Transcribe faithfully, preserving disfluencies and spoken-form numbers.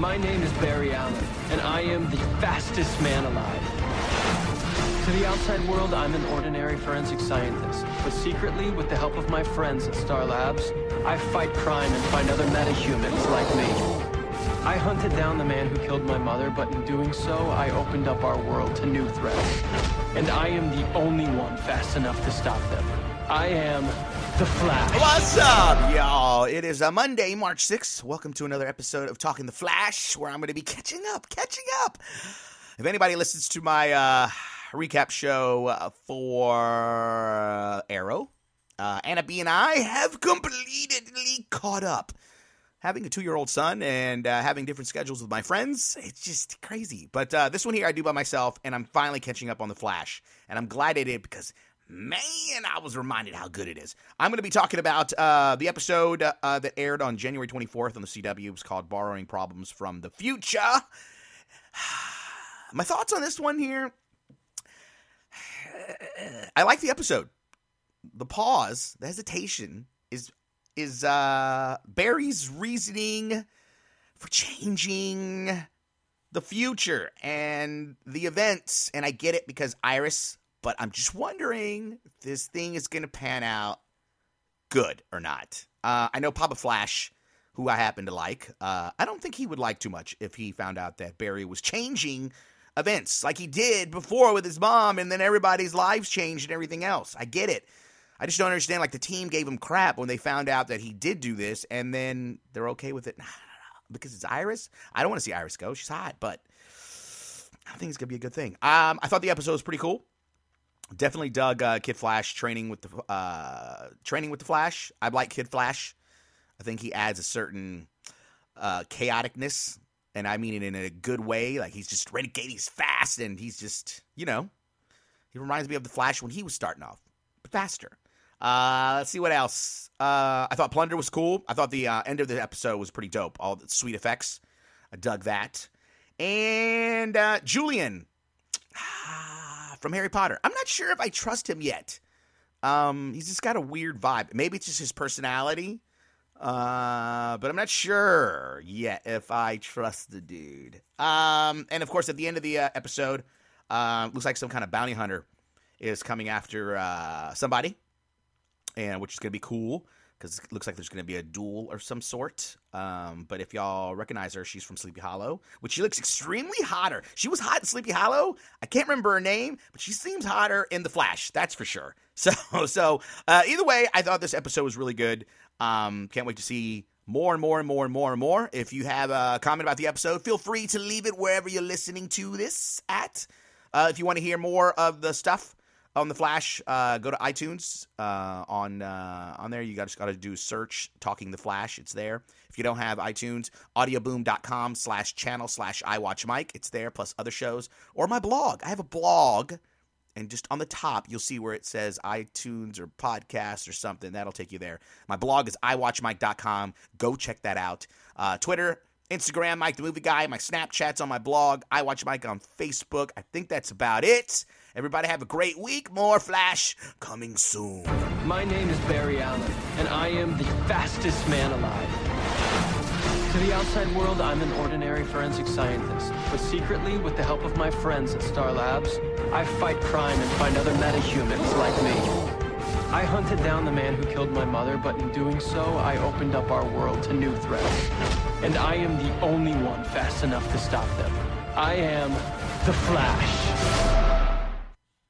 My name is Barry Allen, and I am the fastest man alive. To the outside world, I'm an ordinary forensic scientist, but secretly, with the help of my friends at Star Labs, I fight crime and find other metahumans like me. I hunted down the man who killed my mother, but in doing so, I opened up our world to new threats. And I am the only one fast enough to stop them. I am the Flash. What's up, y'all? It is a Monday, March sixth. Welcome to another episode of Talking the Flash, where I'm going to be catching up, catching up. If anybody listens to my uh, recap show uh, for uh, Arrow, uh, Anna B and I have completely caught up. Having a two-year-old son and uh, having different schedules with my friends, it's just crazy. But uh, this one here I do by myself, and I'm finally catching up on The Flash. And I'm glad I did because, man, I was reminded how good it is. I'm going to be talking about uh, the episode uh, that aired on January twenty-fourth on the C W. It was called Borrowing Problems from the Future. My thoughts on this one here, I like the episode. The pause, the hesitation is... is uh, Barry's reasoning for changing the future and the events. And I get it because Iris, but I'm just wondering if this thing is going to pan out good or not. Uh, I know Papa Flash, who I happen to like, uh, I don't think he would like too much if he found out that Barry was changing events like he did before with his mom, and then everybody's lives changed and everything else. I get it. I just don't understand, like, the team gave him crap when they found out that he did do this, and then they're okay with it. Nah, nah, nah, because it's Iris? I don't want to see Iris go. She's hot, but I think it's going to be a good thing. Um, I thought the episode was pretty cool. Definitely dug uh, Kid Flash training with the uh, training with the Flash. I like Kid Flash. I think he adds a certain uh, chaoticness, and I mean it in a good way. Like, he's just renegade, he's fast, and he's just, you know, he reminds me of the Flash when he was starting off, but faster. Uh, let's see what else. Uh, I thought Plunder was cool. I thought the uh, end of the episode was pretty dope. All the sweet effects. I dug that. And uh, Julian from Harry Potter. I'm not sure if I trust him yet. Um, he's just got a weird vibe. Maybe it's just his personality. Uh, but I'm not sure yet if I trust the dude. Um, and, of course, at the end of the uh, episode, uh, looks like some kind of bounty hunter is coming after uh, somebody. And which is going to be cool because it looks like there's going to be a duel of some sort. Um, but if y'all recognize her, she's from Sleepy Hollow, which she looks extremely hotter. She was hot in Sleepy Hollow. I can't remember her name, but she seems hotter in The Flash. That's for sure. So, so uh, either way, I thought this episode was really good. Um, can't wait to see more and more and more and more and more. If you have a comment about the episode, feel free to leave it wherever you're listening to this at. Uh, if you want to hear more of the stuff on The Flash, uh, go to iTunes. Uh, on uh, on there, you just got to do search Talking the Flash. It's there. If you don't have iTunes, audioboom.com slash channel slash iWatchMike. It's there, plus other shows. Or my blog. I have a blog, and just on the top, you'll see where it says iTunes or podcast or something. That'll take you there. My blog is i watch mike dot com. Go check that out. Uh, Twitter, Instagram, Mike the Movie Guy. My Snapchat's on my blog. iWatchMike on Facebook. I think that's about it. Everybody have a great week. More Flash coming soon. My name is Barry Allen, and I am the fastest man alive. To the outside world, I'm an ordinary forensic scientist, but secretly, with the help of my friends at Star Labs, I fight crime and find other metahumans like me. I hunted down the man who killed my mother, but in doing so, I opened up our world to new threats. And I am the only one fast enough to stop them. I am the Flash.